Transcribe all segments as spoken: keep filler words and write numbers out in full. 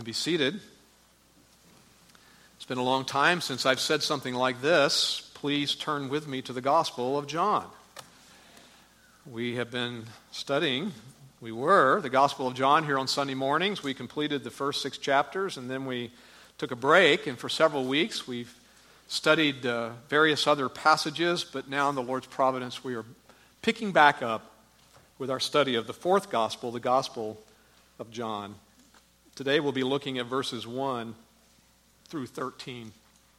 Be seated. It's been a long time since I've said something like this. Please turn with me to the Gospel of John. We have been studying, we were, the Gospel of John here on Sunday mornings. We completed the first six chapters and then we took a break, and for several weeks we've studied uh, various other passages, but now in the Lord's providence we are picking back up with our study of the fourth Gospel, the Gospel of John. Today we'll be looking at verses one through thirteen.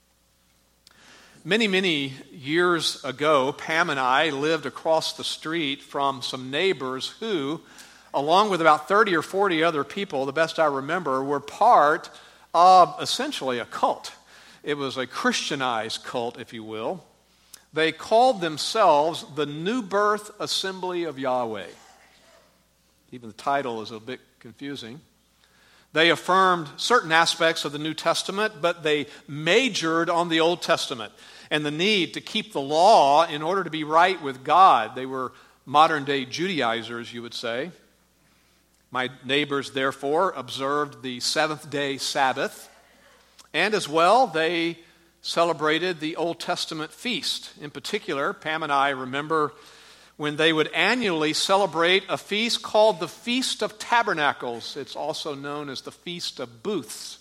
Many, many years ago, Pam and I lived across the street from some neighbors who, along with about thirty or forty other people, the best I remember, were part of essentially a cult. It was a Christianized cult, if you will. They called themselves the New Birth Assembly of Yahweh. Even the title is a bit confusing. They affirmed certain aspects of the New Testament, but they majored on the Old Testament and the need to keep the law in order to be right with God. They were modern-day Judaizers, you would say. My neighbors, therefore, observed the seventh-day Sabbath, and as well, they celebrated the Old Testament feast. In particular, Pam and I remember when they would annually celebrate a feast called the Feast of Tabernacles. It's also known as the Feast of Booths.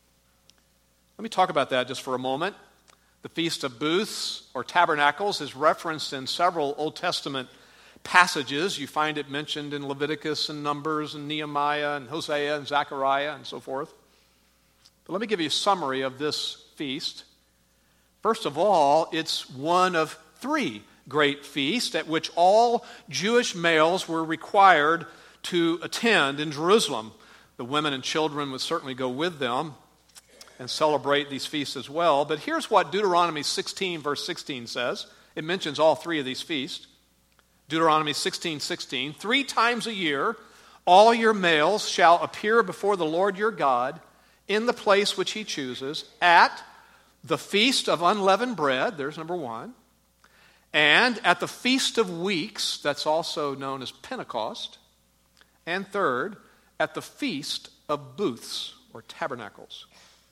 Let me talk about that just for a moment. The Feast of Booths, or Tabernacles, is referenced in several Old Testament passages. You find it mentioned in Leviticus and Numbers and Nehemiah and Hosea and Zechariah and so forth. But let me give you a summary of this feast. First of all, it's one of three great feast at which all Jewish males were required to attend in Jerusalem. The women and children would certainly go with them and celebrate these feasts as well. But here's what Deuteronomy sixteen, verse sixteen says. It mentions all three of these feasts. Deuteronomy sixteen, sixteen. Three times a year, all your males shall appear before the Lord your God in the place which he chooses at the Feast of Unleavened Bread. There's number one. And at the Feast of Weeks, that's also known as Pentecost. And third, at the Feast of Booths, or Tabernacles.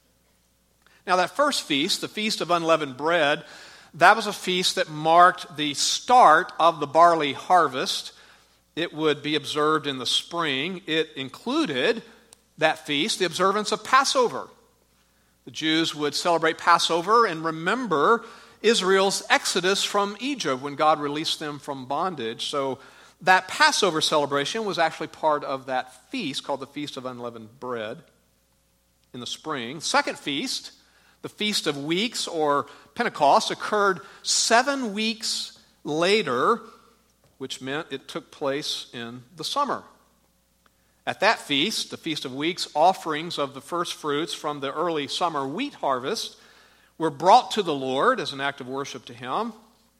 Now that first feast, the Feast of Unleavened Bread, that was a feast that marked the start of the barley harvest. It would be observed in the spring. It included, that feast, the observance of Passover. The Jews would celebrate Passover and remember Israel's exodus from Egypt when God released them from bondage. So that Passover celebration was actually part of that feast called the Feast of Unleavened Bread in the spring. Second feast, the Feast of Weeks or Pentecost, occurred seven weeks later, which meant it took place in the summer. At that feast, the Feast of Weeks, offerings of the first fruits from the early summer wheat harvest were brought to the Lord as an act of worship to him.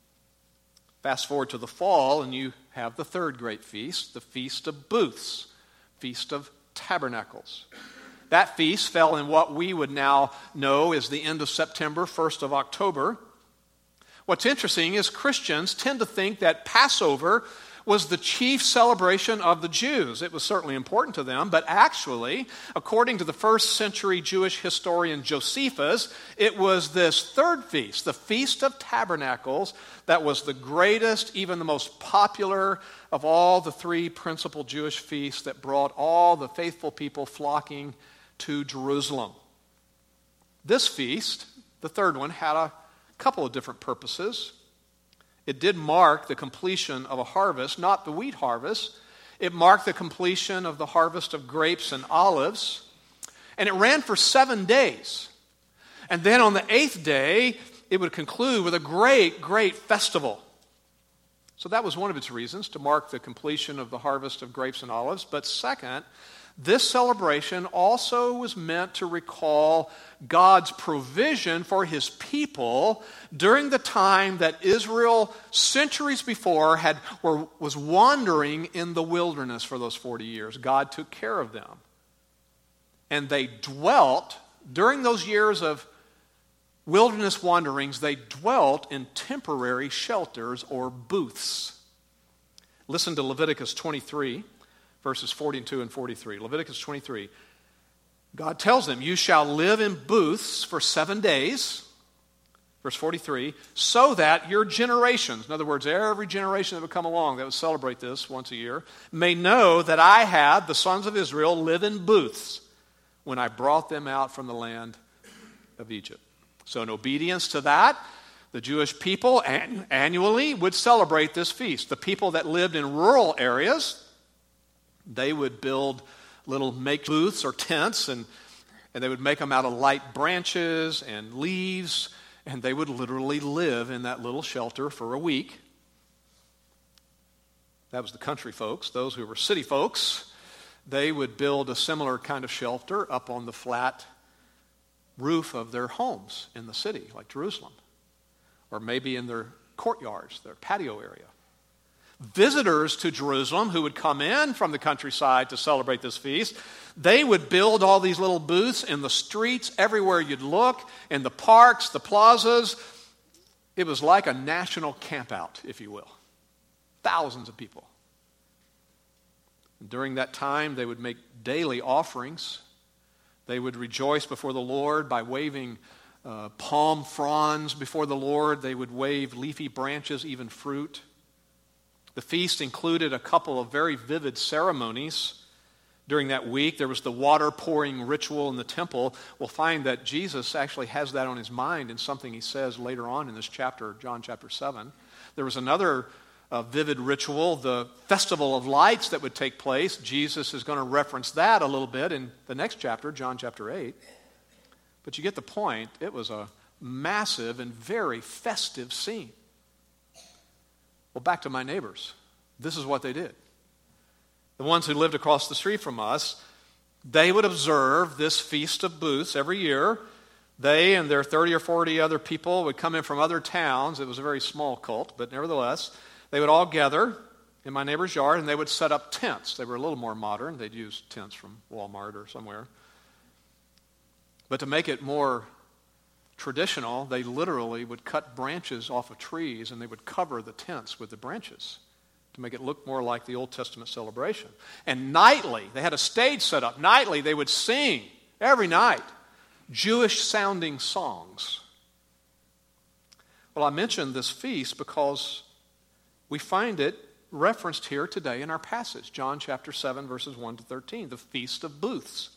Fast forward to the fall, and you have the third great feast, the Feast of Booths, Feast of Tabernacles. That feast fell in what we would now know as the end of September, first of October. What's interesting is Christians tend to think that Passover was the chief celebration of the Jews. It was certainly important to them, but actually, according to the first century Jewish historian Josephus, it was this third feast, the Feast of Tabernacles, that was the greatest, even the most popular of all the three principal Jewish feasts that brought all the faithful people flocking to Jerusalem. This feast, the third one, had a couple of different purposes. It did mark the completion of a harvest, not the wheat harvest. It marked the completion of the harvest of grapes and olives. And it ran for seven days. And then on the eighth day, it would conclude with a great, great festival. So that was one of its reasons, to mark the completion of the harvest of grapes and olives. But second, this celebration also was meant to recall God's provision for his people during the time that Israel, centuries before, had were, was wandering in the wilderness for those forty years. God took care of them. And they dwelt, during those years of wilderness wanderings, they dwelt in temporary shelters or booths. Listen to Leviticus twenty-three. Verses forty-two and forty-three. Leviticus twenty-three. God tells them, you shall live in booths for seven days, verse forty-three, so that your generations, in other words, every generation that would come along that would celebrate this once a year, may know that I had the sons of Israel live in booths when I brought them out from the land of Egypt. So in obedience to that, the Jewish people an- annually would celebrate this feast. The people that lived in rural areas, they would build little make booths or tents, and, and they would make them out of light branches and leaves, and they would literally live in that little shelter for a week. That was the country folks. Those who were city folks, they would build a similar kind of shelter up on the flat roof of their homes in the city, like Jerusalem, or maybe in their courtyards, their patio area. Visitors to Jerusalem who would come in from the countryside to celebrate this feast, they would build all these little booths in the streets, everywhere you'd look, in the parks, the plazas. It was like a national campout, if you will. Thousands of people. And during that time, they would make daily offerings. They would rejoice before the Lord by waving uh, palm fronds before the Lord. They would wave leafy branches, even fruit. The feast included a couple of very vivid ceremonies. During that week, there was the water pouring ritual in the temple. We'll find that Jesus actually has that on his mind in something he says later on in this chapter, John chapter seven. There was another uh, vivid ritual, the Festival of Lights that would take place. Jesus is going to reference that a little bit in the next chapter, John chapter eight. But you get the point. It was a massive and very festive scene. Well, back to my neighbors. This is what they did. The ones who lived across the street from us, they would observe this Feast of Booths every year. They and their thirty or forty other people would come in from other towns. It was a very small cult, but nevertheless, they would all gather in my neighbor's yard, and they would set up tents. They were a little more modern. They'd use tents from Walmart or somewhere. But to make it more traditional, they literally would cut branches off of trees and they would cover the tents with the branches to make it look more like the Old Testament celebration. And nightly, they had a stage set up. Nightly, they would sing every night Jewish-sounding songs. Well, I mentioned this feast because we find it referenced here today in our passage, John chapter seven, verses one to thirteen, the Feast of Booths.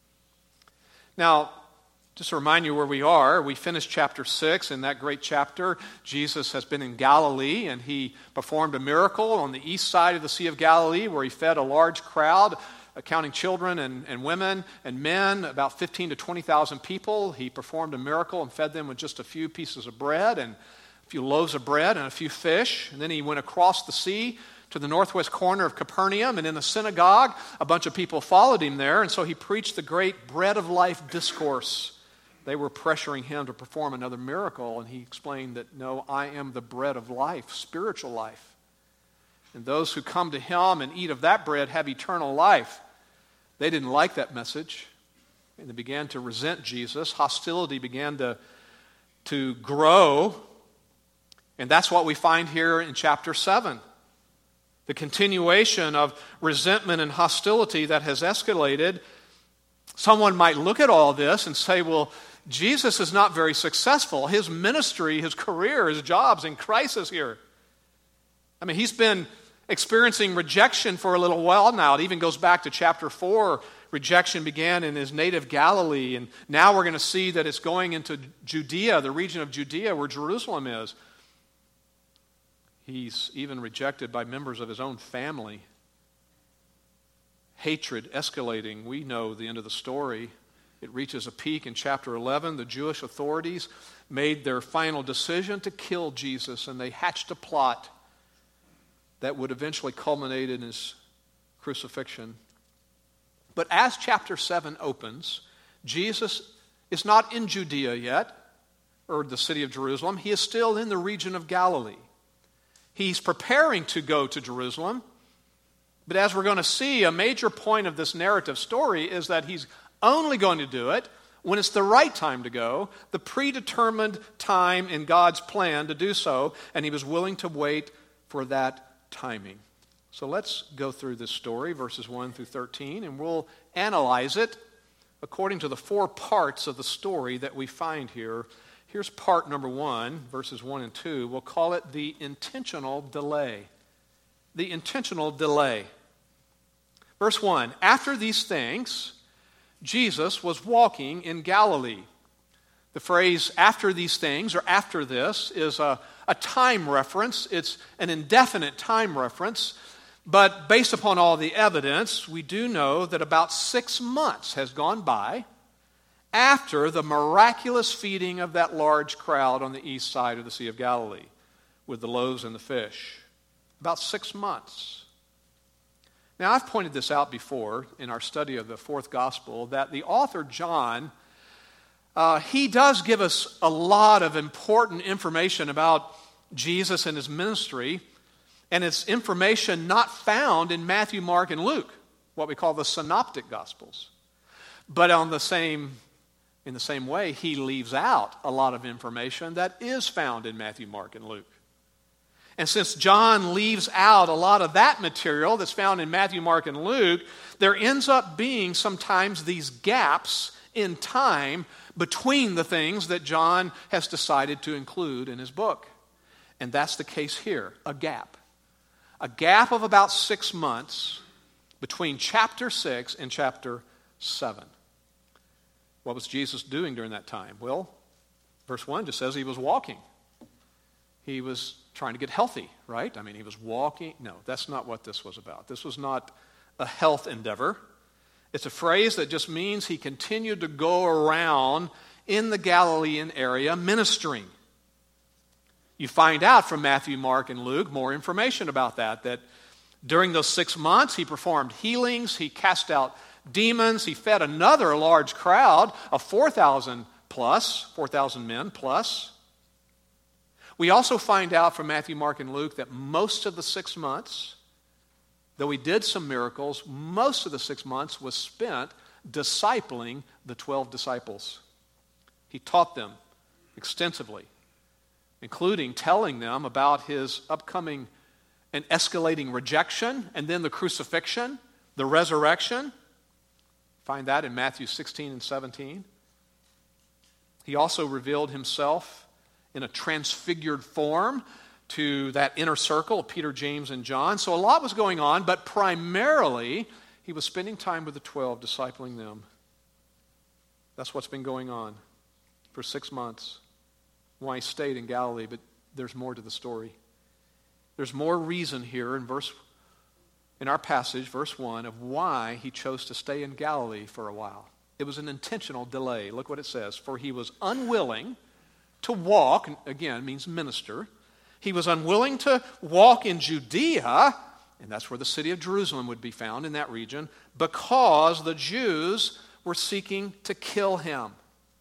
Now, just to remind you where we are, we finished chapter six. In that great chapter, Jesus has been in Galilee, and he performed a miracle on the east side of the Sea of Galilee where he fed a large crowd, counting children and, and women and men, about fifteen to twenty thousand people. He performed a miracle and fed them with just a few pieces of bread and a few loaves of bread and a few fish. And then he went across the sea to the northwest corner of Capernaum, and in the synagogue, a bunch of people followed him there, and so he preached the great bread of life discourse. They were pressuring him to perform another miracle, and he explained that, no, I am the bread of life, spiritual life. And those who come to him and eat of that bread have eternal life. They didn't like that message, and they began to resent Jesus. Hostility began to, to grow, and that's what we find here in chapter seven. The continuation of resentment and hostility that has escalated. Someone might look at all this and say, well, Jesus is not very successful. His ministry, his career, his job's in crisis here. I mean, he's been experiencing rejection for a little while now. It even goes back to chapter four. Rejection began in his native Galilee, and now we're going to see that it's going into Judea, the region of Judea where Jerusalem is. He's even rejected by members of his own family. Hatred escalating. We know the end of the story. It reaches a peak in chapter eleven. The Jewish authorities made their final decision to kill Jesus, and they hatched a plot that would eventually culminate in his crucifixion. But as chapter seven opens, Jesus is not in Judea yet, or the city of Jerusalem. He is still in the region of Galilee. He's preparing to go to Jerusalem. But as we're going to see, a major point of this narrative story is that he's only going to do it when it's the right time to go, the predetermined time in God's plan to do so, and he was willing to wait for that timing. So let's go through this story, verses one through thirteen, and we'll analyze it according to the four parts of the story that we find here. Here's part number one, verses one and two. We'll call it the intentional delay. The intentional delay. Verse one, after these things, Jesus was walking in Galilee. The phrase after these things or after this is a, a time reference. It's an indefinite time reference. But based upon all the evidence, we do know that about six months has gone by after the miraculous feeding of that large crowd on the east side of the Sea of Galilee with the loaves and the fish. About six months. Now, I've pointed this out before in our study of the fourth gospel that the author John, uh, he does give us a lot of important information about Jesus and his ministry, and it's information not found in Matthew, Mark, and Luke, what we call the synoptic gospels. But on the same, in the same way, he leaves out a lot of information that is found in Matthew, Mark, and Luke. And since John leaves out a lot of that material that's found in Matthew, Mark, and Luke, there ends up being sometimes these gaps in time between the things that John has decided to include in his book. And that's the case here, a gap. A gap of about six months between chapter six and chapter seven. What was Jesus doing during that time? Well, verse one just says he was walking. He was trying to get healthy, right? I mean, he was walking. No, that's not what this was about. This was not a health endeavor. It's a phrase that just means he continued to go around in the Galilean area ministering. You find out from Matthew, Mark, and Luke more information about that, that during those six months he performed healings, he cast out demons, he fed another large crowd of four thousand plus, four thousand men plus. We also find out from Matthew, Mark, and Luke that most of the six months, though he did some miracles, most of the six months was spent discipling the twelve disciples. He taught them extensively, including telling them about his upcoming and escalating rejection, and then the crucifixion, the resurrection. Find that in Matthew sixteen and seventeen. He also revealed himself in a transfigured form to that inner circle of Peter, James, and John. So a lot was going on, but primarily he was spending time with the twelve, discipling them. That's what's been going on for six months. Why he stayed in Galilee, but there's more to the story. There's more reason here in verse, in our passage, verse one, of why he chose to stay in Galilee for a while. It was an intentional delay. Look what it says. For he was unwilling to walk, again, means minister. He was unwilling to walk in Judea, and that's where the city of Jerusalem would be found in that region, because the Jews were seeking to kill him.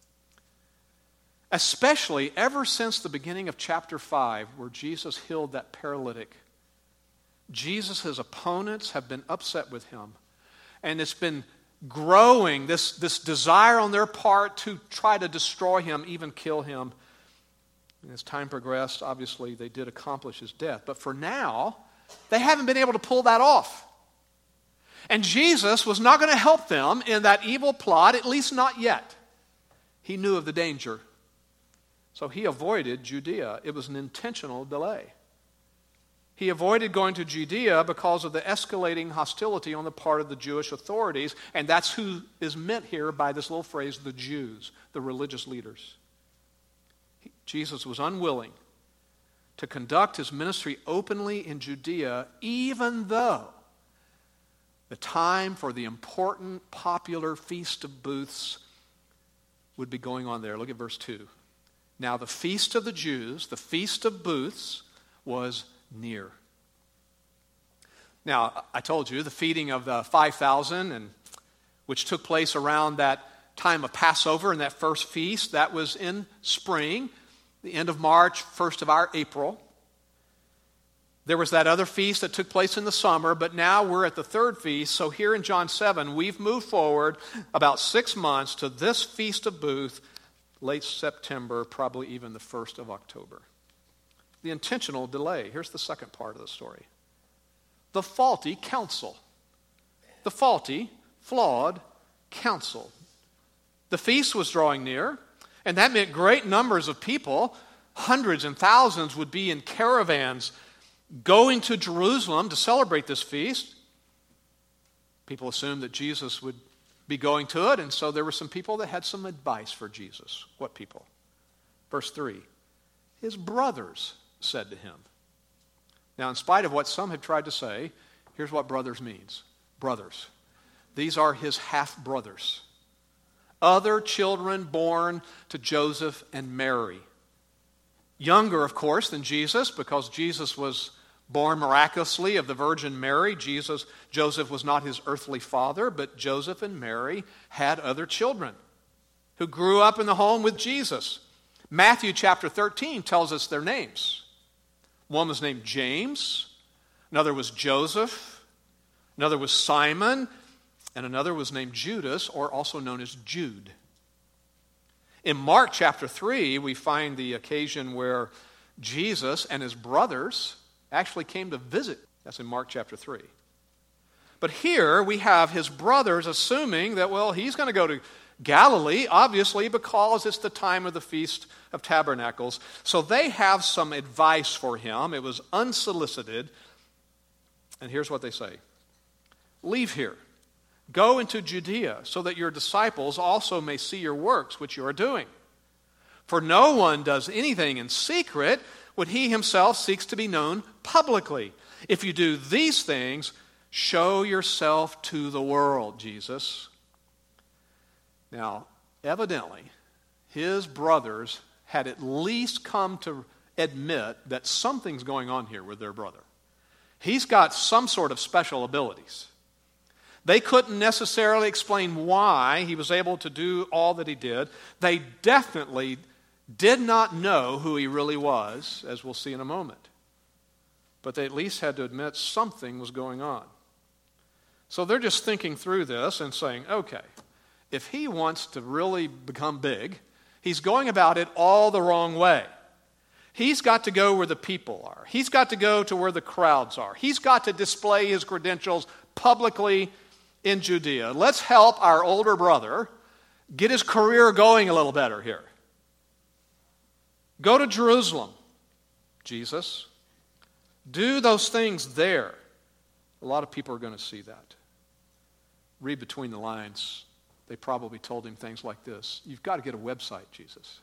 Especially ever since the beginning of chapter five, where Jesus healed that paralytic. Jesus' opponents have been upset with him. And it's been growing, this, this desire on their part to try to destroy him, even kill him. And as time progressed, obviously they did accomplish his death. But for now, they haven't been able to pull that off. And Jesus was not going to help them in that evil plot, at least not yet. He knew of the danger. So he avoided Judea. It was an intentional delay. He avoided going to Judea because of the escalating hostility on the part of the Jewish authorities, and that's who is meant here by this little phrase, the Jews, the religious leaders. He, Jesus was unwilling to conduct his ministry openly in Judea, even though the time for the important, popular Feast of Booths would be going on there. Look at verse two. Now the feast of the Jews, the Feast of Booths, was near. Now, I told you the feeding of the five thousand, and which took place around that time of Passover and that first feast, that was in spring, the end of March, first of our April. There was that other feast that took place in the summer, but now we're at the third feast. So here in John seven, we've moved forward about six months to this Feast of Booth, late September, probably even the first of October. The intentional delay. Here's the second part of the story. The faulty counsel. The faulty, flawed counsel. The feast was drawing near, and that meant great numbers of people, hundreds and thousands, would be in caravans going to Jerusalem to celebrate this feast. People assumed that Jesus would be going to it, and so there were some people that had some advice for Jesus. What people? Verse three, his brothers said to him. Now, in spite of what some have tried to say, here's what brothers means. Brothers. These are his half-brothers. Other children born to Joseph and Mary. Younger, of course, than Jesus, because Jesus was born miraculously of the Virgin Mary. Jesus, Joseph was not his earthly father, but Joseph and Mary had other children who grew up in the home with Jesus. Matthew chapter thirteen tells us their names. One was named James, another was Joseph, another was Simon, and another was named Judas, or also known as Jude. In Mark chapter three, we find the occasion where Jesus and his brothers actually came to visit. That's in Mark chapter three. But here we have his brothers assuming that, well, he's going to go to Galilee, obviously, because it's the time of the Feast of Tabernacles. So they have some advice for him. It was unsolicited. And here's what they say. Leave here. Go into Judea, so that your disciples also may see your works, which you are doing. For no one does anything in secret when he himself seeks to be known publicly. If you do these things, show yourself to the world, Jesus. Now, evidently, his brothers had at least come to admit that something's going on here with their brother. He's got some sort of special abilities. They couldn't necessarily explain why he was able to do all that he did. They definitely did not know who he really was, as we'll see in a moment. But they at least had to admit something was going on. So they're just thinking through this and saying, okay, if he wants to really become big, he's going about it all the wrong way. He's got to go where the people are. He's got to go to where the crowds are. He's got to display his credentials publicly in Judea. Let's help our older brother get his career going a little better here. Go to Jerusalem, Jesus. Do those things there. A lot of people are going to see that. Read between the lines. They probably told him things like this. You've got to get a website, Jesus.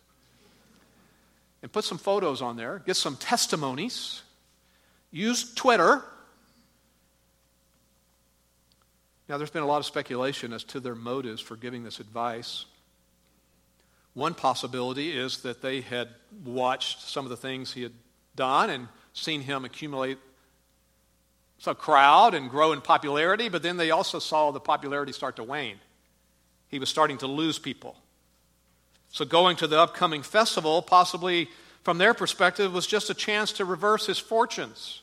And put some photos on there. Get some testimonies. Use Twitter. Now, there's been a lot of speculation as to their motives for giving this advice. One possibility is that they had watched some of the things he had done and seen him accumulate a crowd and grow in popularity, but then they also saw the popularity start to wane. He was starting to lose people. So going to the upcoming festival, possibly from their perspective, was just a chance to reverse his fortunes.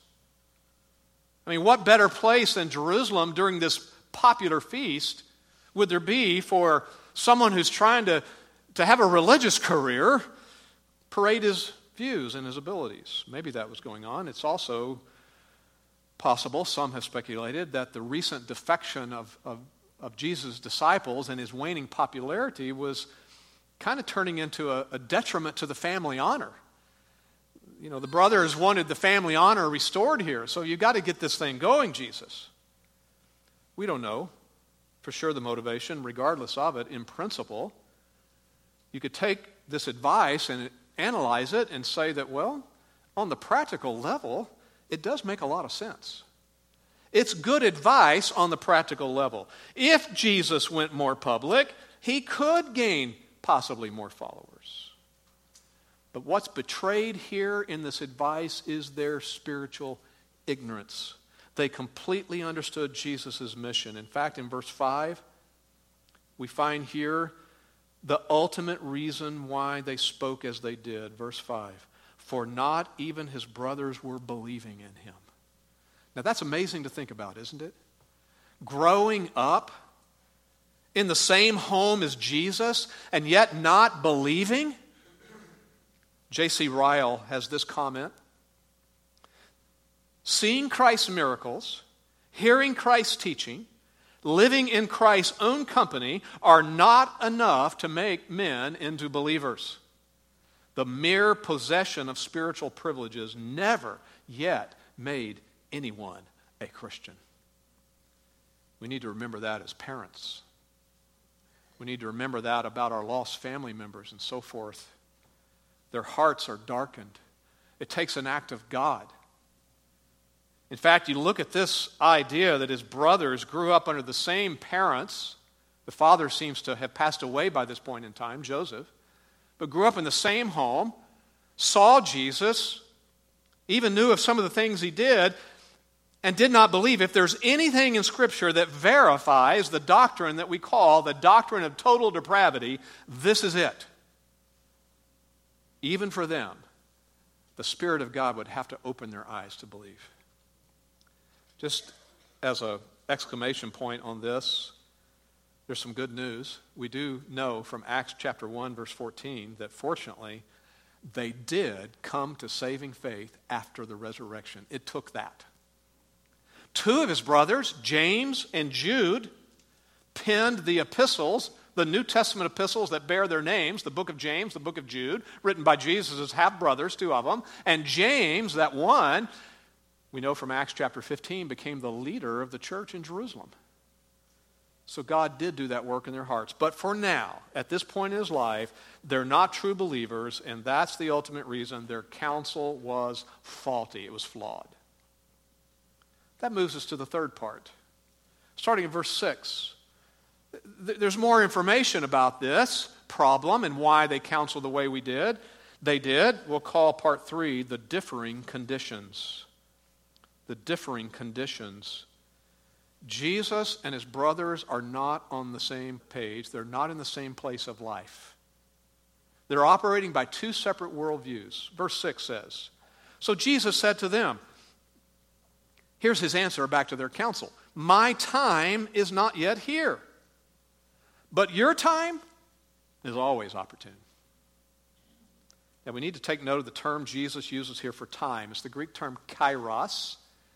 I mean, what better place than Jerusalem during this popular feast would there be for someone who's trying to, to have a religious career, parade his views and his abilities? Maybe that was going on. It's also possible, some have speculated, that the recent defection of, of, of Jesus' disciples and his waning popularity was kind of turning into a, a detriment to the family honor. You know, the brothers wanted the family honor restored here, so you've got to get this thing going, Jesus. We don't know for sure the motivation. Regardless of it, in principle, you could take this advice and analyze it and say that, well, on the practical level, it does make a lot of sense. It's good advice on the practical level. If Jesus went more public, he could gain possibly more followers. But what's betrayed here in this advice is their spiritual ignorance. They completely understood Jesus' mission. In fact, in verse five, we find here the ultimate reason why they spoke as they did. Verse five, for not even his brothers were believing in him. Now that's amazing to think about, isn't it? Growing up in the same home as Jesus and yet not believing. J C Ryle has this comment. Seeing Christ's miracles, hearing Christ's teaching, living in Christ's own company, are not enough to make men into believers. The mere possession of spiritual privileges never yet made anyone a Christian. We need to remember that as parents. We need to remember that about our lost family members and so forth. Their hearts are darkened. It takes an act of God. In fact, you look at this idea that his brothers grew up under the same parents. The father seems to have passed away by this point in time, Joseph, but grew up in the same home, saw Jesus, even knew of some of the things he did, and did not believe. If there's anything in Scripture that verifies the doctrine that we call the doctrine of total depravity, this is it. Even for them, the Spirit of God would have to open their eyes to believe. Just as an exclamation point on this, there's some good news. We do know from Acts chapter one, verse fourteen, that fortunately, they did come to saving faith after the resurrection. It took that. Two of his brothers, James and Jude, penned the epistles, the New Testament epistles that bear their names, the book of James, the book of Jude, written by Jesus' half-brothers, two of them. And James, that one, we know from Acts chapter fifteen, became the leader of the church in Jerusalem. So God did do that work in their hearts. But for now, at this point in his life, they're not true believers, and that's the ultimate reason their counsel was faulty. It was flawed. That moves us to the third part. Starting in verse six. There's more information about this problem and why they counseled the way we did. They did. We'll call part three the differing conditions. The differing conditions. Jesus and his brothers are not on the same page. They're not in the same place of life. They're operating by two separate worldviews. Verse six says, so Jesus said to them, here's his answer back to their counsel. My time is not yet here, but your time is always opportune. Now we need to take note of the term Jesus uses here for time. It's the Greek term kairos.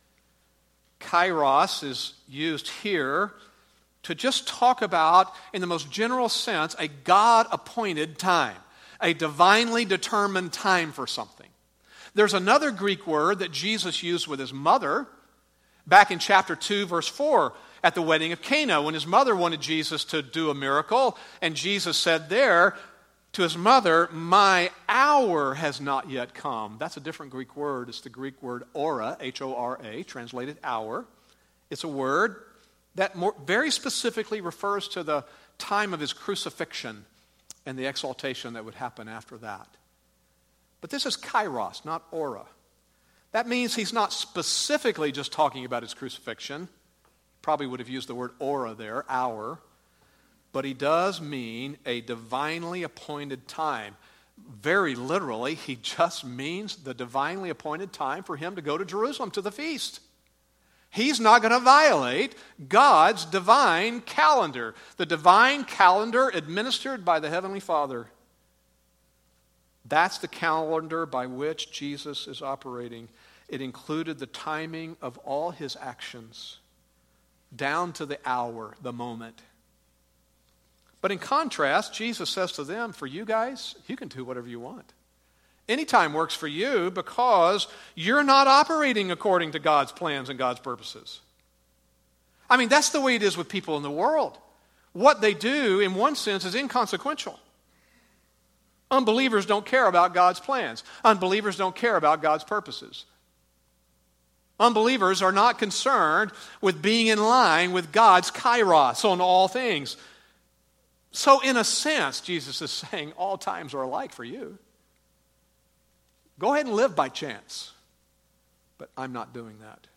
Kairos is used here to just talk about, in the most general sense, a God-appointed time, a divinely determined time for something. There's another Greek word that Jesus used with his mother back in chapter two, verse four, at the wedding of Cana, when his mother wanted Jesus to do a miracle, and Jesus said there to his mother, my hour has not yet come. That's a different Greek word. It's the Greek word ora, H O R A, translated hour. It's a word that more, very specifically refers to the time of his crucifixion and the exaltation that would happen after that. But this is kairos, not ora. That means he's not specifically just talking about his crucifixion. Probably would have used the word ora there, hour. But he does mean a divinely appointed time. Very literally, he just means the divinely appointed time for him to go to Jerusalem to the feast. He's not going to violate God's divine calendar, the divine calendar administered by the Heavenly Father. That's the calendar by which Jesus is operating. It included the timing of all his actions, down to the hour, the moment. But in contrast, Jesus says to them, for you guys, you can do whatever you want. Anytime works for you because you're not operating according to God's plans and God's purposes. I mean, that's the way it is with people in the world. What they do, in one sense, is inconsequential. Unbelievers don't care about God's plans. Unbelievers don't care about God's purposes. Unbelievers are not concerned with being in line with God's kairos on all things. So in a sense, Jesus is saying all times are alike for you. Go ahead and live by chance. But I'm not doing that.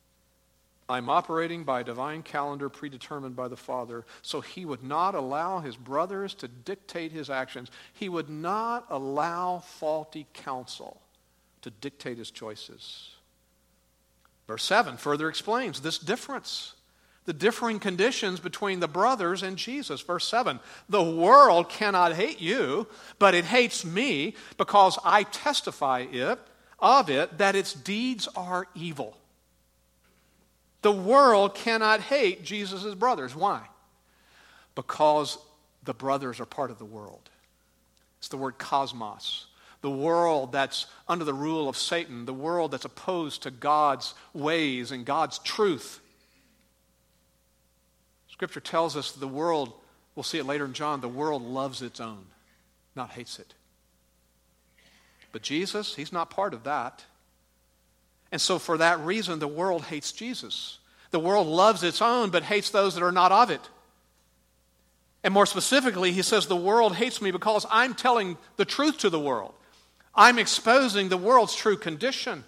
I'm operating by a divine calendar predetermined by the Father, so he would not allow his brothers to dictate his actions. He would not allow faulty counsel to dictate his choices. Verse seven further explains this difference, the differing conditions between the brothers and Jesus. Verse seven, the world cannot hate you, but it hates me because I testify it of it that its deeds are evil. The world cannot hate Jesus' brothers. Why? Because the brothers are part of the world. It's the word cosmos. The world that's under the rule of Satan. The world that's opposed to God's ways and God's truth. Scripture tells us the world, we'll see it later in John, the world loves its own, not hates it. But Jesus, he's not part of that. And so for that reason, the world hates Jesus. The world loves its own, but hates those that are not of it. And more specifically, he says, the world hates me because I'm telling the truth to the world. I'm exposing the world's true condition.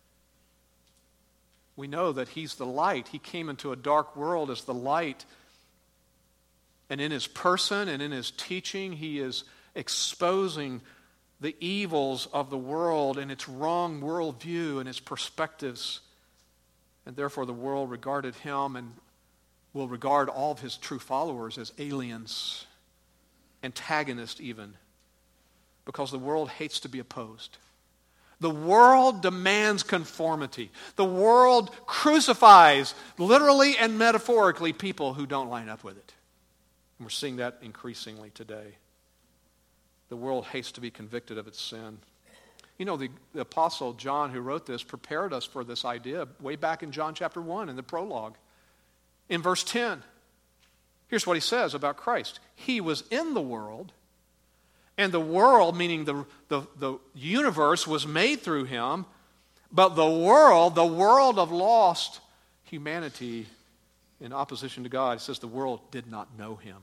We know that he's the light. He came into a dark world as the light. And in his person and in his teaching, he is exposing the evils of the world and its wrong worldview and its perspectives. And therefore the world regarded him and will regard all of his true followers as aliens, antagonists even, because the world hates to be opposed. The world demands conformity. The world crucifies, literally and metaphorically, people who don't line up with it. And we're seeing that increasingly today. The world hates to be convicted of its sin. You know, the, the Apostle John, who wrote this, prepared us for this idea way back in John chapter one in the prologue. In verse ten, here's what he says about Christ. He was in the world, and the world, meaning the, the, the universe, was made through him, but the world, the world of lost humanity in opposition to God, it says the world did not know him.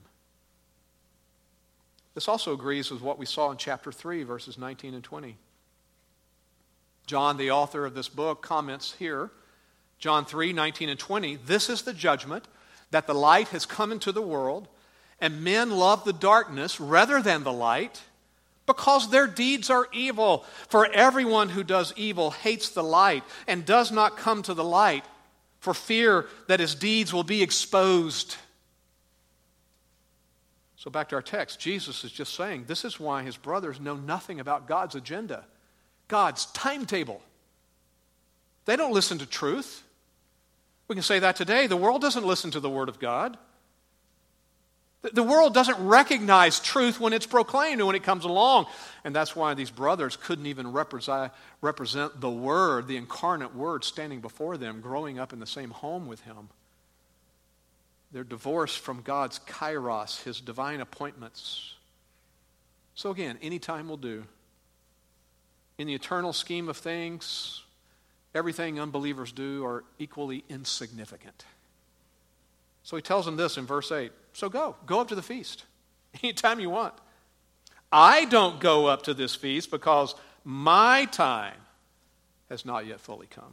This also agrees with what we saw in chapter three, verses nineteen and twenty. John, the author of this book, comments here, John three, nineteen and twenty, this is the judgment, that the light has come into the world, and men love the darkness rather than the light, because their deeds are evil. For everyone who does evil hates the light and does not come to the light, for fear that his deeds will be exposed. So back to our text, Jesus is just saying this is why his brothers know nothing about God's agenda, God's timetable. They don't listen to truth. We can say that today. The world doesn't listen to the Word of God. The world doesn't recognize truth when it's proclaimed and when it comes along. And that's why these brothers couldn't even represent, represent the Word, the incarnate Word standing before them, growing up in the same home with him. They're divorced from God's kairos, his divine appointments. So again, any time will do. In the eternal scheme of things, everything unbelievers do are equally insignificant. So he tells them this in verse eight. So go. Go up to the feast anytime you want. I don't go up to this feast because my time has not yet fully come.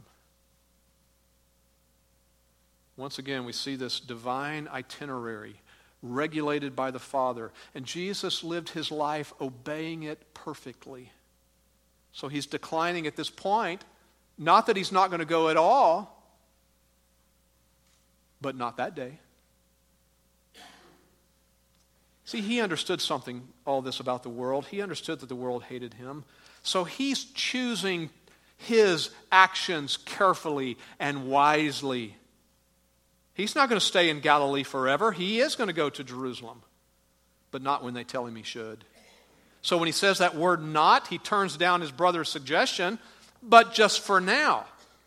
Once again, we see this divine itinerary regulated by the Father. And Jesus lived his life obeying it perfectly. So he's declining at this point. Not that he's not going to go at all, but not that day. See, he understood something, all this about the world. He understood that the world hated him. So he's choosing his actions carefully and wisely. He's not going to stay in Galilee forever. He is going to go to Jerusalem, but not when they tell him he should. So when he says that word not, he turns down his brother's suggestion, but just for now.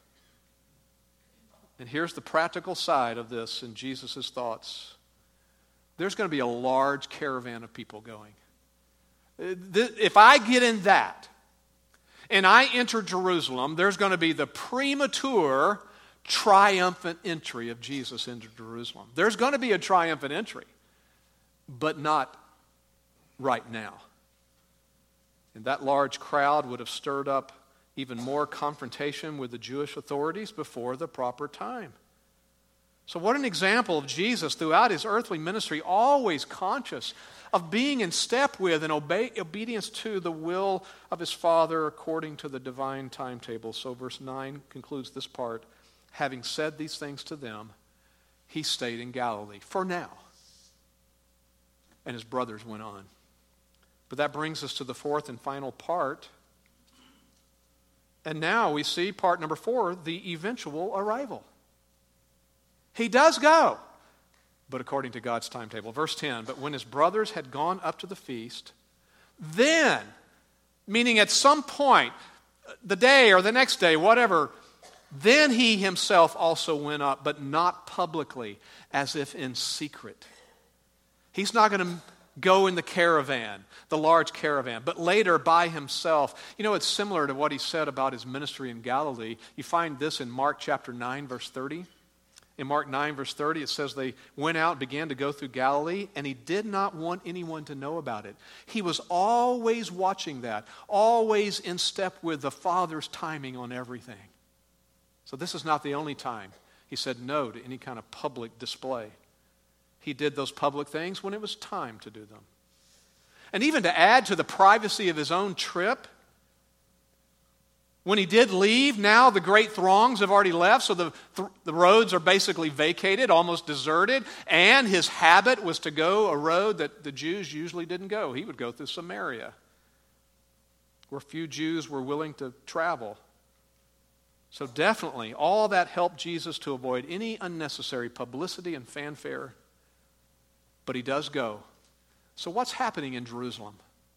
And here's the practical side of this in Jesus' thoughts. There's going to be a large caravan of people going. If I get in that and I enter Jerusalem, there's going to be the premature triumphant entry of Jesus into Jerusalem. There's going to be a triumphant entry, but not right now. And that large crowd would have stirred up even more confrontation with the Jewish authorities before the proper time. So what an example of Jesus throughout his earthly ministry, always conscious of being in step with and obey, obedience to the will of his Father according to the divine timetable. So verse nine concludes this part. Having said these things to them, he stayed in Galilee for now. And his brothers went on. But that brings us to the fourth and final part. And now we see part number four, the eventual arrival. He does go, but according to God's timetable. Verse ten, but when his brothers had gone up to the feast, then, meaning at some point, the day or the next day, whatever, then he himself also went up, but not publicly, as if in secret. He's not going to go in the caravan, the large caravan, but later by himself. You know, it's similar to what he said about his ministry in Galilee. You find this in Mark chapter nine, verse thirty. In Mark nine, verse thirty, it says they went out and began to go through Galilee, and he did not want anyone to know about it. He was always watching that, always in step with the Father's timing on everything. So this is not the only time he said no to any kind of public display. He did those public things when it was time to do them. And even to add to the privacy of his own trip, when he did leave, now the great throngs have already left, so the, th- the roads are basically vacated, almost deserted, and his habit was to go a road that the Jews usually didn't go. He would go through Samaria, where few Jews were willing to travel. So definitely, all that helped Jesus to avoid any unnecessary publicity and fanfare. But he does go. So what's happening in Jerusalem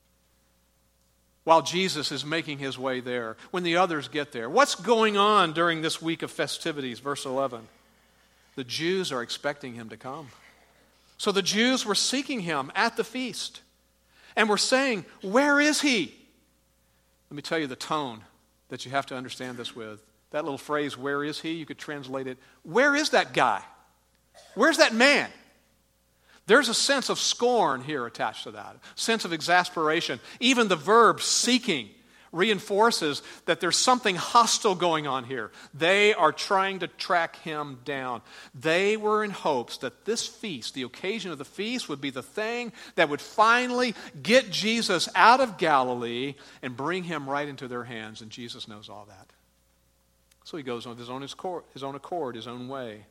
while Jesus is making his way there, when the others get there? What's going on during this week of festivities? Verse eleven. The Jews are expecting him to come. So the Jews were seeking him at the feast and were saying, where is he? Let me tell you the tone that you have to understand this with. That little phrase, where is he? You could translate it, where is that guy? Where's that man? There's a sense of scorn here attached to that, a sense of exasperation. Even the verb seeking reinforces that there's something hostile going on here. They are trying to track him down. They were in hopes that this feast, the occasion of the feast, would be the thing that would finally get Jesus out of Galilee and bring him right into their hands, and Jesus knows all that. So he goes on his own accord, his own accord, his own way.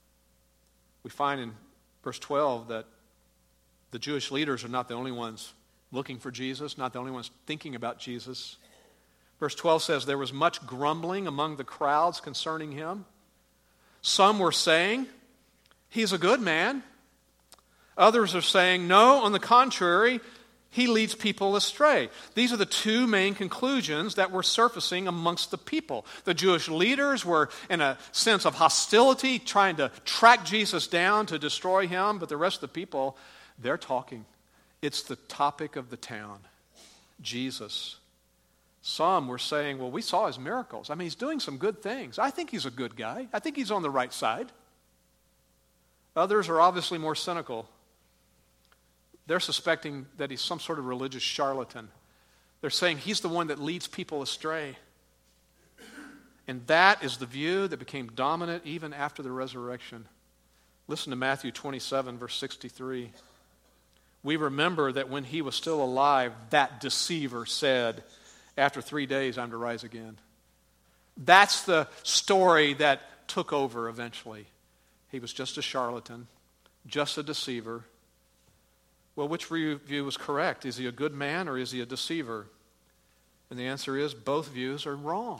We find in verse twelve that the Jewish leaders are not the only ones looking for Jesus, not the only ones thinking about Jesus. Verse twelve says, there was much grumbling among the crowds concerning him. Some were saying, he's a good man. Others are saying, no, on the contrary, he leads people astray. These are the two main conclusions that were surfacing amongst the people. The Jewish leaders were in a sense of hostility, trying to track Jesus down to destroy him, but the rest of the people, they're talking. It's the topic of the town, Jesus. Some were saying, well, we saw his miracles. I mean, he's doing some good things. I think he's a good guy. I think he's on the right side. Others are obviously more cynical. They're suspecting that he's some sort of religious charlatan. They're saying he's the one that leads people astray. And that is the view that became dominant even after the resurrection. Listen to Matthew twenty-seven, verse sixty-three. We remember that when he was still alive, that deceiver said, after three days, I'm to rise again. That's the story that took over eventually. He was just a charlatan, just a deceiver. Well, which view was correct? Is he a good man or is he a deceiver? And the answer is both views are wrong.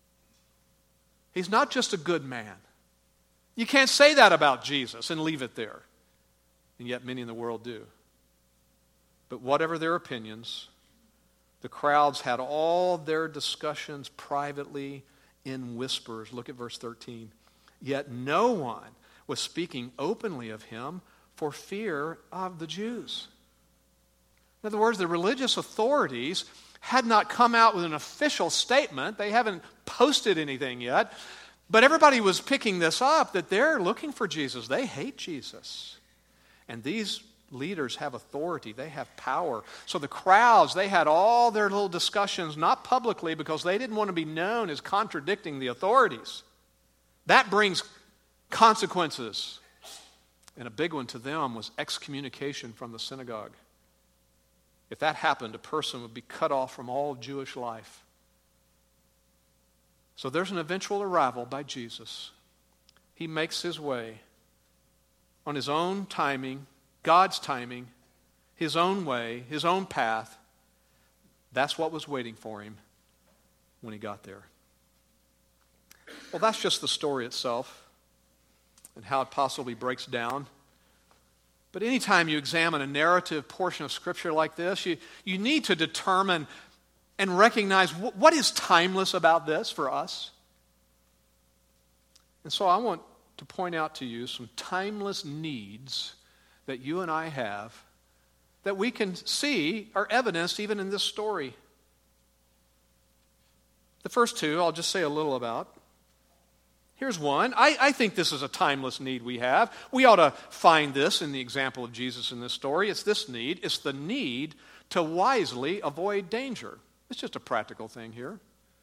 He's not just a good man. You can't say that about Jesus and leave it there. And yet many in the world do. But whatever their opinions, the crowds had all their discussions privately in whispers. Look at verse thirteen. Yet no one was speaking openly of him for fear of the Jews. In other words, the religious authorities had not come out with an official statement. They haven't posted anything yet. But everybody was picking this up, that they're looking for Jesus. They hate Jesus. And these leaders have authority. They have power. So the crowds, they had all their little discussions, not publicly, because they didn't want to be known as contradicting the authorities. That brings consequences. And a big one to them was excommunication from the synagogue. If that happened, a person would be cut off from all Jewish life. So there's an eventual arrival by Jesus. He makes his way on his own timing, God's timing, his own way, his own path. That's what was waiting for him when he got there. Well, that's just the story itself. and how it possibly breaks down. But anytime you examine a narrative portion of Scripture like this, you, you need to determine and recognize w- what is timeless about this for us. And so I want to point out to you some timeless needs that you and I have that we can see are evidenced even in this story. The first two I'll just say a little about. Here's one. I, I think this is a timeless need we have. We ought to find this in the example of Jesus in this story. It's this need. It's the need to wisely avoid danger. It's just a practical thing here.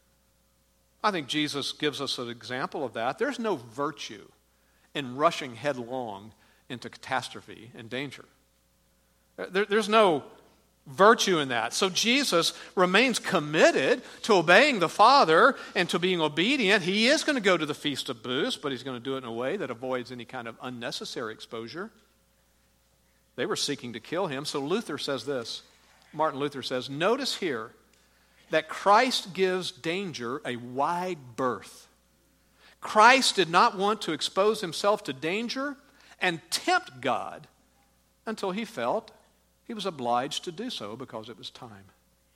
I think Jesus gives us an example of that. There's no virtue in rushing headlong into catastrophe and danger. There, there's no virtue in that. So Jesus remains committed to obeying the Father and to being obedient. He is going to go to the Feast of Booths, but he's going to do it in a way that avoids any kind of unnecessary exposure. They were seeking to kill him. So Luther says this. Martin Luther says, notice here that Christ gives danger a wide berth. Christ did not want to expose himself to danger and tempt God until he felt he was obliged to do so because it was time.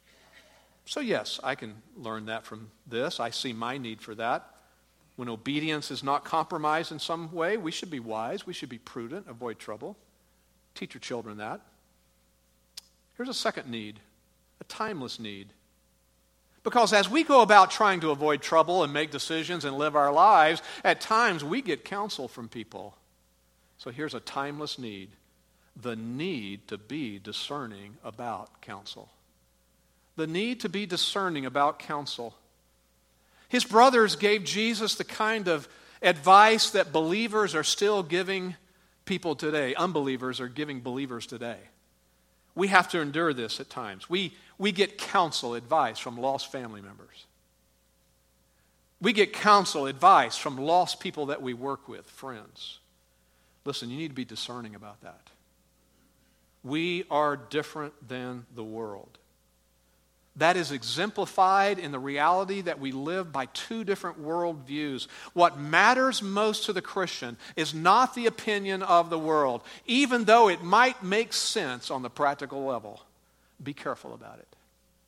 So yes, I can learn that from this. I see my need for that. When obedience is not compromised in some way, we should be wise. We should be prudent, avoid trouble. Teach your children that. Here's a second need, a timeless need. Because as we go about trying to avoid trouble and make decisions and live our lives, at times we get counsel from people. So here's a timeless need. The need to be discerning about counsel. The need to be discerning about counsel. His brothers gave Jesus the kind of advice that believers are still giving people today. Unbelievers are giving believers today. We have to endure this at times. We, we get counsel, advice from lost family members. We get counsel, advice from lost people that we work with, friends. Listen, you need to be discerning about that. We are different than the world. That is exemplified in the reality that we live by two different worldviews. What matters most to the Christian is not the opinion of the world, even though it might make sense on the practical level. Be careful about it.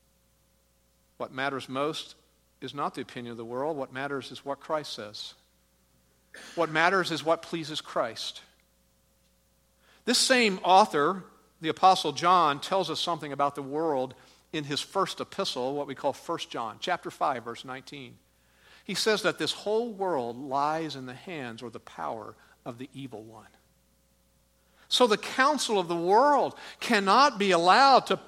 What matters most is not the opinion of the world. What matters is what Christ says. What matters is what pleases Christ. This same author, the Apostle John, tells us something about the world in his first epistle, what we call First John, chapter five, verse nineteen. He says that this whole world lies in the hands or the power of the evil one. So the counsel of the world cannot be allowed to,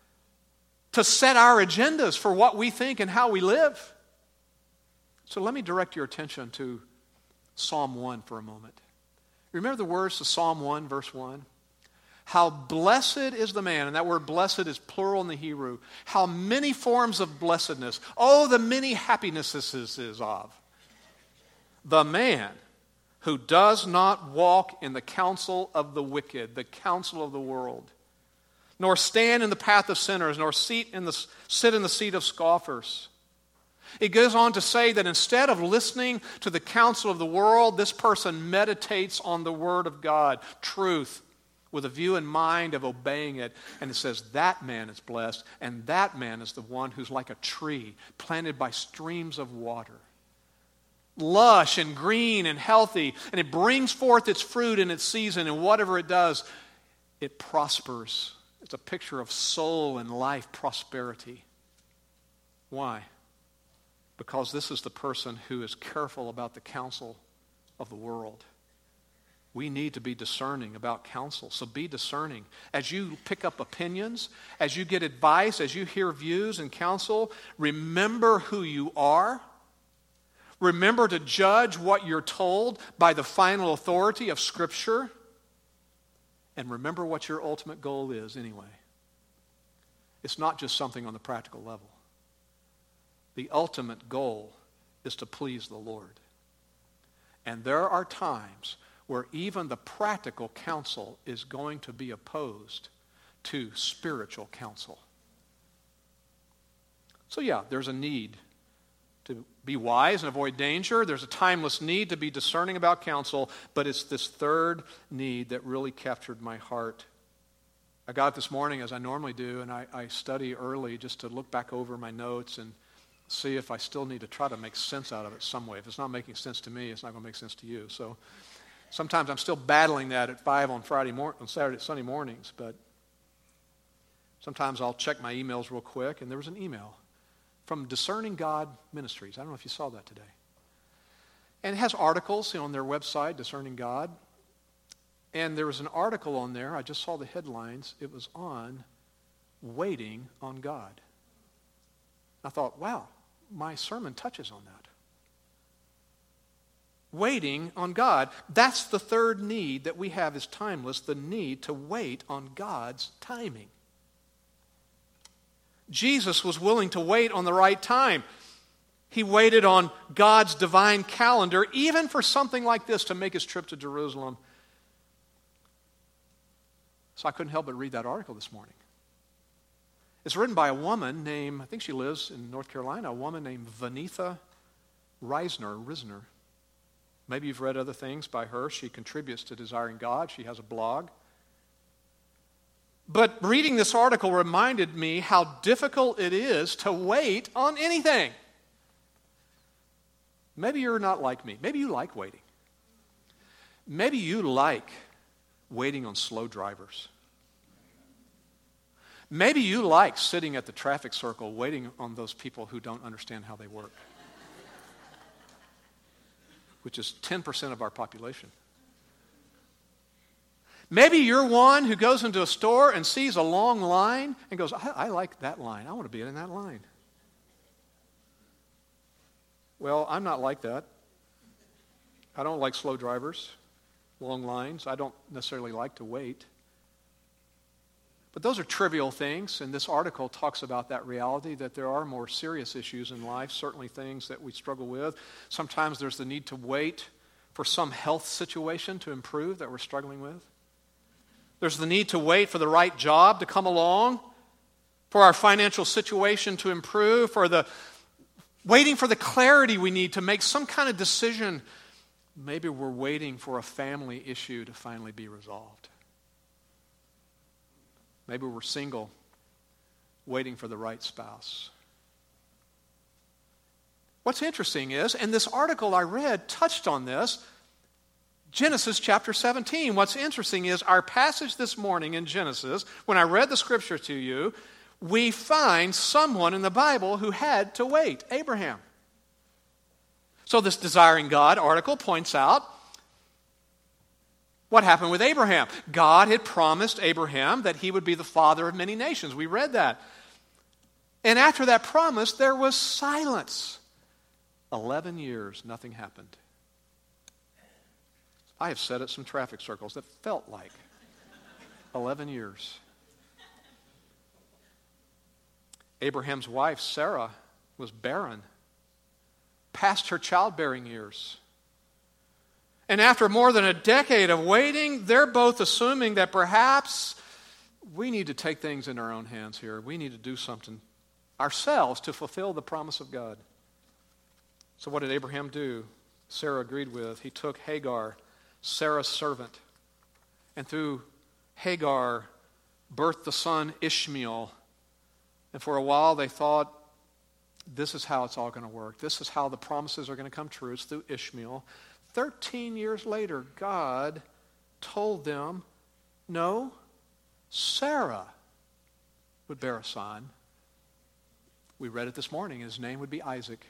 to set our agendas for what we think and how we live. So let me direct your attention to Psalm one for a moment. Remember the words to Psalm one, verse one? How blessed is the man, and that word blessed is plural in the Hebrew. How many forms of blessedness. Oh, the many happinesses this is of. The man who does not walk in the counsel of the wicked, the counsel of the world, nor stand in the path of sinners, nor seat in the, sit in the seat of scoffers. It goes on to say that instead of listening to the counsel of the world, this person meditates on the Word of God, truth, with a view in mind of obeying it. And it says that man is blessed, and that man is the one who's like a tree planted by streams of water. Lush and green and healthy, and it brings forth its fruit in its season, and whatever it does, it prospers. It's a picture of soul and life prosperity. Why? Because this is the person who is careful about the counsel of the world. We need to be discerning about counsel. So be discerning. As you pick up opinions, as you get advice, as you hear views and counsel, remember who you are. Remember to judge what you're told by the final authority of Scripture. And remember what your ultimate goal is anyway. It's not just something on the practical level. The ultimate goal is to please the Lord. And there are times where even the practical counsel is going to be opposed to spiritual counsel. So yeah, there's a need to be wise and avoid danger. There's a timeless need to be discerning about counsel, but it's this third need that really captured my heart. I got up this morning, as I normally do, and I, I study early just to look back over my notes and see if I still need to try to make sense out of it some way. If it's not making sense to me, it's not going to make sense to you. So sometimes I'm still battling that at five on Friday mor- on Saturday, Sunday mornings, but sometimes I'll check my emails real quick, and there was an email from Discerning God Ministries. I don't know if you saw that today. And it has articles, you know, on their website, Discerning God. And there was an article on there, I just saw the headlines, it was on waiting on God. I thought, wow, my sermon touches on that. Waiting on God. That's the third need that we have is timeless, the need to wait on God's timing. Jesus was willing to wait on the right time. He waited on God's divine calendar, even for something like this, to make his trip to Jerusalem. So I couldn't help but read that article this morning. It's written by a woman named, I think she lives in North Carolina, a woman named Vanitha Reisner, Risner. Maybe you've read other things by her. She contributes to Desiring God. She has a blog. But reading this article reminded me how difficult it is to wait on anything. Maybe you're not like me. Maybe you like waiting. Maybe you like waiting on slow drivers. Maybe you like sitting at the traffic circle waiting on those people who don't understand how they work, which is ten percent of our population. Maybe you're one who goes into a store and sees a long line and goes, I, I like that line. I want to be in that line. Well, I'm not like that. I don't like slow drivers, long lines. I don't necessarily like to wait. But those are trivial things, and this article talks about that reality, that there are more serious issues in life, certainly things that we struggle with. Sometimes there's the need to wait for some health situation to improve that we're struggling with. There's the need to wait for the right job to come along, for our financial situation to improve, for the waiting for the clarity we need to make some kind of decision. Maybe we're waiting for a family issue to finally be resolved. Maybe we're single, waiting for the right spouse. What's interesting is, and this article I read touched on this, Genesis chapter seventeen. What's interesting is our passage this morning in Genesis, when I read the scripture to you, we find someone in the Bible who had to wait, Abraham. So this Desiring God article points out what happened with Abraham. God had promised Abraham that he would be the father of many nations. We read that. And after that promise, there was silence. Eleven years, nothing happened. I have sat at some traffic circles that felt like eleven years. Abraham's wife, Sarah, was barren, past her childbearing years. And after more than a decade of waiting, they're both assuming that perhaps we need to take things in our own hands here. We need to do something ourselves to fulfill the promise of God. So what did Abraham do? Sarah agreed with. He took Hagar, Sarah's servant, and through Hagar birthed the son Ishmael. And for a while they thought, this is how it's all going to work. This is how the promises are going to come true. It's through Ishmael. Thirteen years later, God told them, no, Sarah would bear a son. We read it this morning. His name would be Isaac.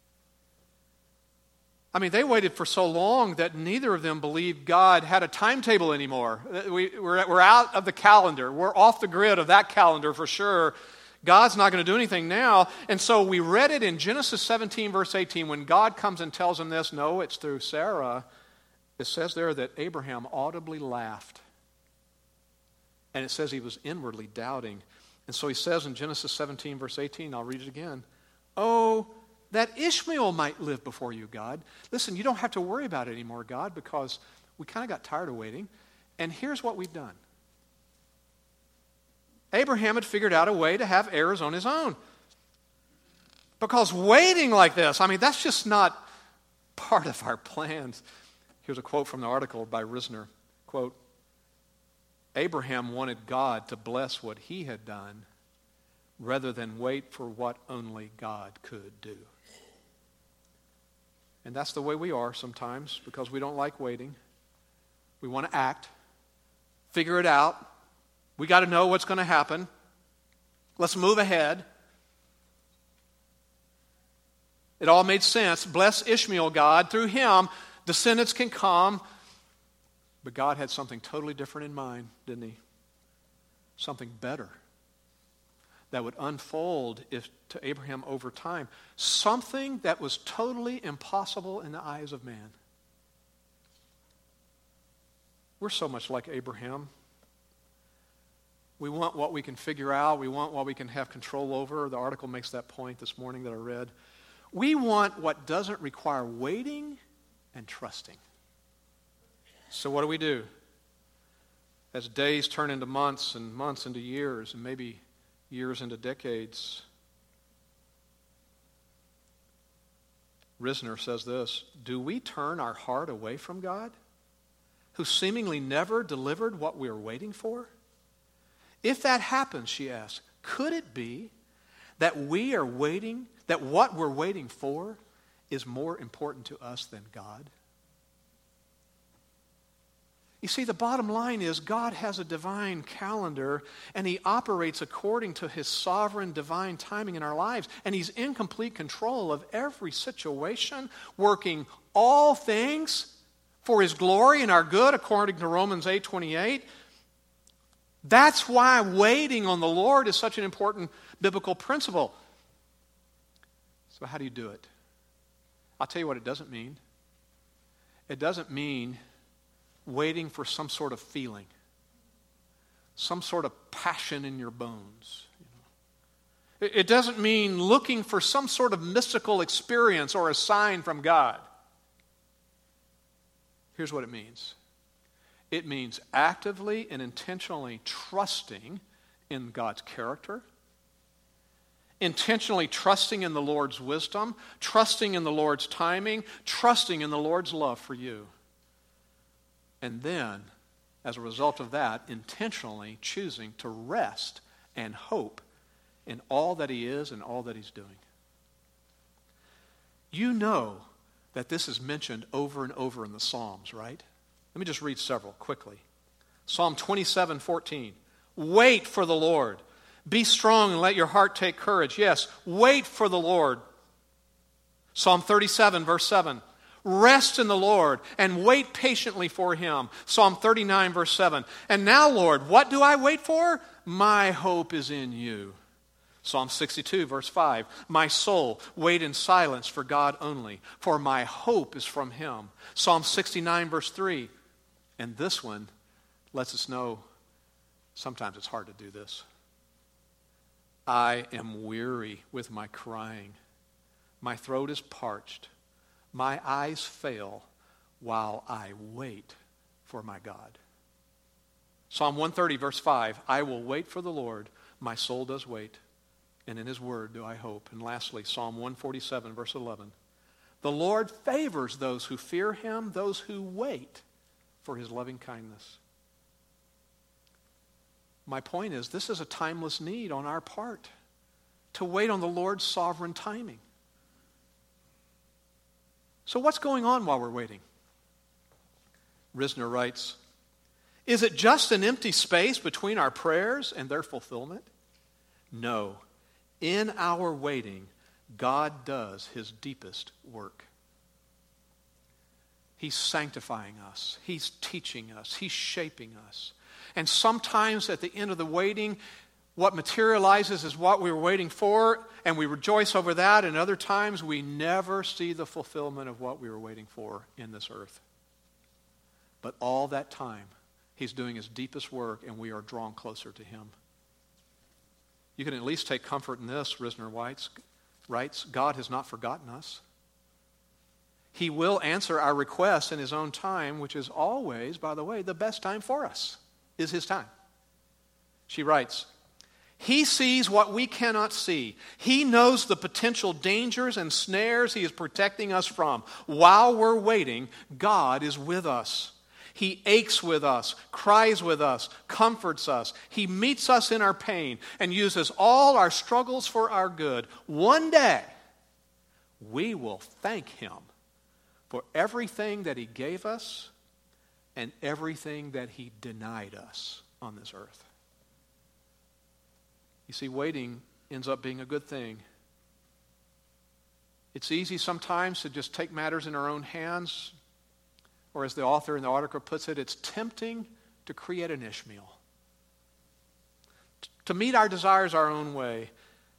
I mean, they waited for so long that neither of them believed God had a timetable anymore. We, we're, we're out of the calendar. We're off the grid of that calendar for sure. God's not going to do anything now. And so we read it in Genesis seventeen, verse eighteen, when God comes and tells him this, no, it's through Sarah. It says there that Abraham audibly laughed. And it says he was inwardly doubting. And so he says in Genesis seventeen, verse eighteen, I'll read it again, oh, that Ishmael might live before you, God. Listen, you don't have to worry about it anymore, God, because we kind of got tired of waiting. And here's what we've done. Abraham had figured out a way to have heirs on his own. Because waiting like this, I mean, that's just not part of our plans. Here's a quote from the article by Risner. Quote, Abraham wanted God to bless what he had done rather than wait for what only God could do. And that's the way we are sometimes because we don't like waiting. We want to act, figure it out. We got to know what's going to happen. Let's move ahead. It all made sense. Bless Ishmael, God. Through him, descendants can come. But God had something totally different in mind, didn't he? Something better that would unfold if, to Abraham over time. Something that was totally impossible in the eyes of man. We're so much like Abraham. We want what we can figure out. We want what we can have control over. The article makes that point this morning that I read. We want what doesn't require waiting and trusting. So what do we do? As days turn into months and months into years and maybe years into decades, Risner says this, do we turn our heart away from God, who seemingly never delivered what we are waiting for? If that happens, she asks, could it be that we are waiting, that what we're waiting for is more important to us than God? You see, the bottom line is God has a divine calendar and he operates according to his sovereign divine timing in our lives. And he's in complete control of every situation, working all things for his glory and our good, according to Romans eight twenty-eight. That's why waiting on the Lord is such an important biblical principle. So how do you do it? I'll tell you what it doesn't mean. It doesn't mean waiting for some sort of feeling, some sort of passion in your bones. You know. It, it doesn't mean looking for some sort of mystical experience or a sign from God. Here's what it means. It means actively and intentionally trusting in God's character, intentionally trusting in the Lord's wisdom, trusting in the Lord's timing, trusting in the Lord's love for you. And then, as a result of that, intentionally choosing to rest and hope in all that he is and all that he's doing. You know that this is mentioned over and over in the Psalms, right? Let me just read several quickly. Psalm twenty-seven fourteen. Wait for the Lord. Be strong and let your heart take courage. Yes, wait for the Lord. Psalm thirty-seven, verse seven. Rest in the Lord and wait patiently for him. Psalm thirty-nine, verse seven. And now, Lord, what do I wait for? My hope is in you. Psalm sixty-two, verse five. My soul, wait in silence for God only, for my hope is from him. Psalm sixty-nine, verse three. And this one lets us know sometimes it's hard to do this. I am weary with my crying. My throat is parched. My eyes fail while I wait for my God. Psalm one thirty, verse five. I will wait for the Lord. My soul does wait. And in his word do I hope. And lastly, Psalm one forty-seven, verse eleven. The Lord favors those who fear him, those who wait for his loving kindness. My point is, this is a timeless need on our part to wait on the Lord's sovereign timing. So what's going on while we're waiting? Risner writes, is it just an empty space between our prayers and their fulfillment? No. In our waiting, God does his deepest work. He's sanctifying us. He's teaching us. He's shaping us. And sometimes at the end of the waiting, what materializes is what we were waiting for, and we rejoice over that. And other times, we never see the fulfillment of what we were waiting for in this earth. But all that time, he's doing his deepest work, and we are drawn closer to him. You can at least take comfort in this, Risner writes, God has not forgotten us. He will answer our requests in his own time, which is always, by the way, the best time for us, is his time. She writes, He sees what we cannot see. He knows the potential dangers and snares He is protecting us from. While we're waiting, God is with us. He aches with us, cries with us, comforts us. He meets us in our pain and uses all our struggles for our good. One day, we will thank Him for everything that He gave us and everything that He denied us on this earth. You see, waiting ends up being a good thing. It's easy sometimes to just take matters in our own hands, or as the author in the article puts it, it's tempting to create an Ishmael. To meet our desires our own way.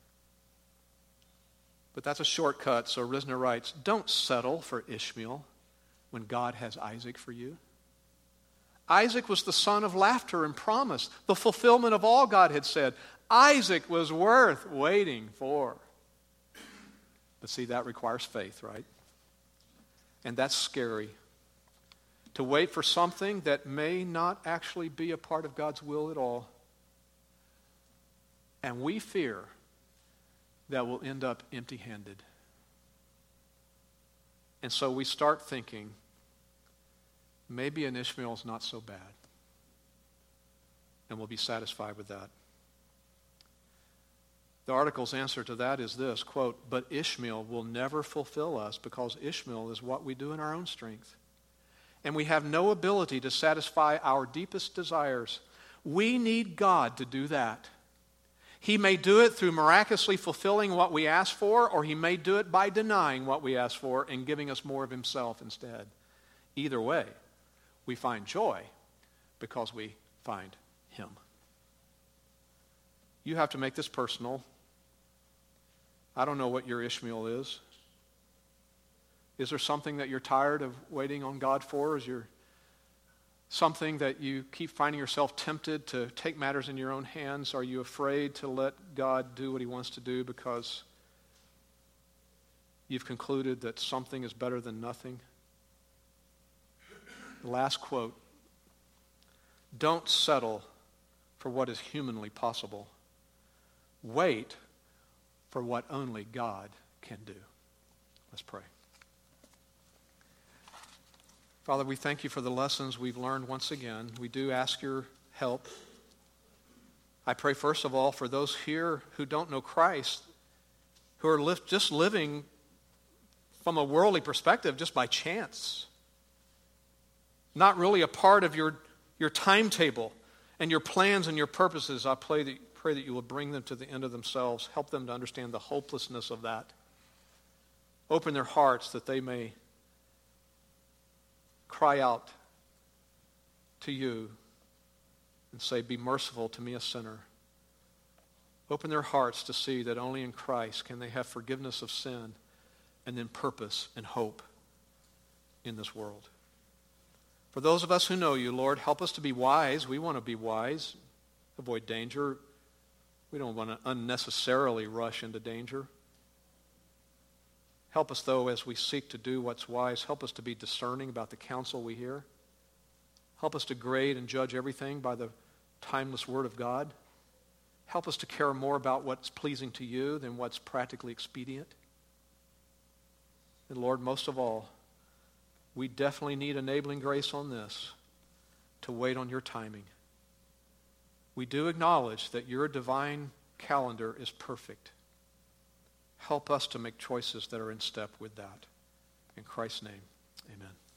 But that's a shortcut, so Risner writes, don't settle for Ishmael when God has Isaac for you. Isaac was the son of laughter and promise, the fulfillment of all God had said. Isaac was worth waiting for. But see, that requires faith, right? And that's scary. To wait for something that may not actually be a part of God's will at all. And we fear that we'll end up empty-handed. And so we start thinking, maybe an Ishmael is not so bad. And we'll be satisfied with that. The article's answer to that is this, quote, but Ishmael will never fulfill us because Ishmael is what we do in our own strength. And we have no ability to satisfy our deepest desires. We need God to do that. He may do it through miraculously fulfilling what we ask for, or He may do it by denying what we ask for and giving us more of Himself instead. Either way, we find joy because we find Him. You have to make this personal. I don't know what your Ishmael is. Is there something that you're tired of waiting on God for? Is there something that you keep finding yourself tempted to take matters in your own hands? Are you afraid to let God do what He wants to do because you've concluded that something is better than nothing? The last quote, don't settle for what is humanly possible. Wait for what only God can do. Let's pray. Father, we thank You for the lessons we've learned once again. We do ask Your help. I pray first of all for those here who don't know Christ, who are li- just living from a worldly perspective just by chance. Not really a part of your, your timetable and your plans and your purposes. I pray that, pray that You will bring them to the end of themselves. Help them to understand the hopelessness of that. Open their hearts that they may cry out to You and say, be merciful to me, a sinner. Open their hearts to see that only in Christ can they have forgiveness of sin and then purpose and hope in this world. For those of us who know You, Lord, help us to be wise. We want to be wise, avoid danger. We don't want to unnecessarily rush into danger. Help us, though, as we seek to do what's wise. Help us to be discerning about the counsel we hear. Help us to grade and judge everything by the timeless Word of God. Help us to care more about what's pleasing to You than what's practically expedient. And Lord, most of all, we definitely need enabling grace on this, to wait on Your timing. We do acknowledge that Your divine calendar is perfect. Help us to make choices that are in step with that. In Christ's name, amen.